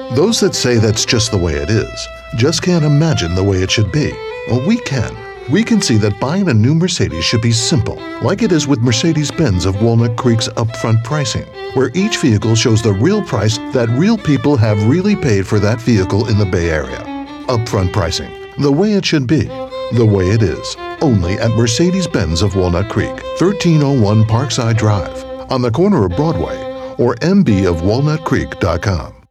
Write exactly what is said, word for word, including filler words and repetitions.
Those that say that's just the way it is just can't imagine the way it should be. Well, we can. We can see that buying a new Mercedes should be simple, like it is with Mercedes-Benz of Walnut Creek's upfront pricing, where each vehicle shows the real price that real people have really paid for that vehicle in the Bay Area. Upfront pricing, the way it should be, the way it is, only at Mercedes-Benz of Walnut Creek, thirteen oh one Parkside Drive, on the corner of Broadway, or m b of walnut creek dot com.